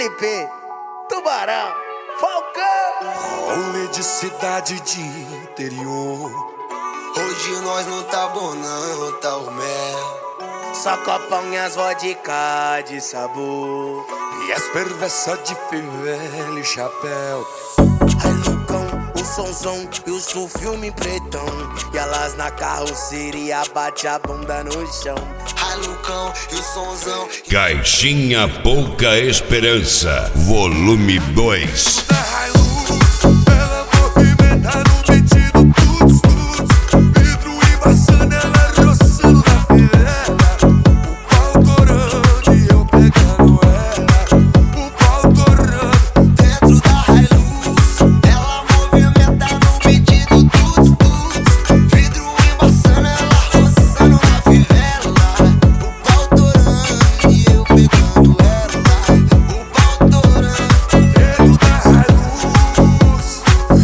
Felipe, Tubarão, Falcão. Rolê de cidade de interior. Hoje nós não tá bom não, tá o mel. Só copão e as vodka de sabor. E as perversas de fivela e chapéu. Ai Lucão, o sonzão e o som filme pretão. E elas na carroceria bate a bunda no chão. Ai Lucão e o sonzão. Caixinha Pouca Esperança, volume 2. Ela movimenta no pedido tuts, tuts. Vidro embaçando, ela roçando na fivela. O pau torando e eu pegando ela. O pau torando Dentro da Hilux, ela movimenta no pedido tuts, tuts. Vidro embaçando, ela roçando na fivela. O pau torando e eu pegando ela. O pau torando dentro da Hilux.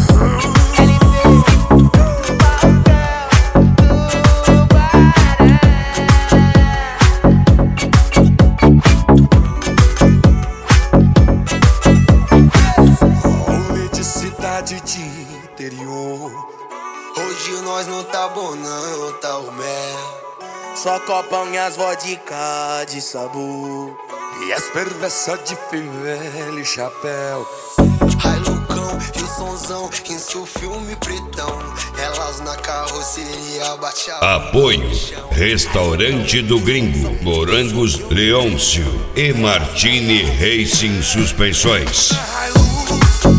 Rolê de cidade de interior. Hoje nós não tá bom não, tá o mel. Só copão e as vodka de sabor. E as perversas de fivela e chapéu. Ai Lucão e o sonzão, isso filme pretão. Elas na carroceria bate a Apoio Restaurante do Gringo, Morangos Leôncio e Martini Racing Suspensões. Hilux.